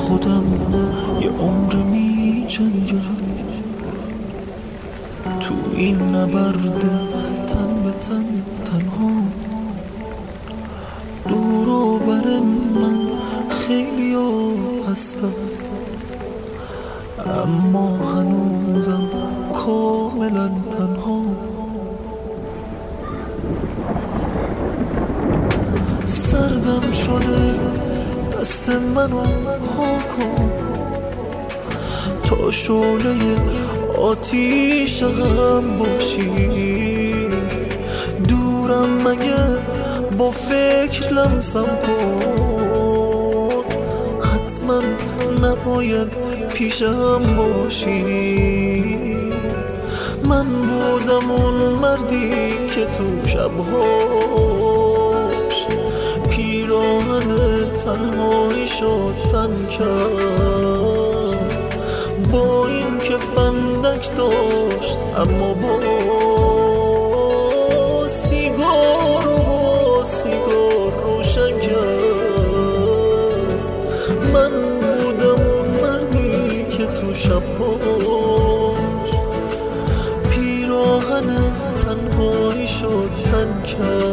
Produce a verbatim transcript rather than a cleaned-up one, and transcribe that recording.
خودم یه عمر می جنگم تو این نبرد تن به تن تنها. دور و بر من خیلی ها هستم اما هنوزم کاملا تنها. سردم شده دست منو ها کن تا شعله آتیش هم باشی. دورم مگه با فکر لمسم کن حتما نباید پیشم باشی. من بودم اون مردی که تو شبهاش پیراهن تنهایی شد تن کرد. با این که فندک داشت اما با سیگار و با سیگار روشن کرد. من بودم اون مردی که تو شبهاش پیراهن تنهایی شد تن کرد.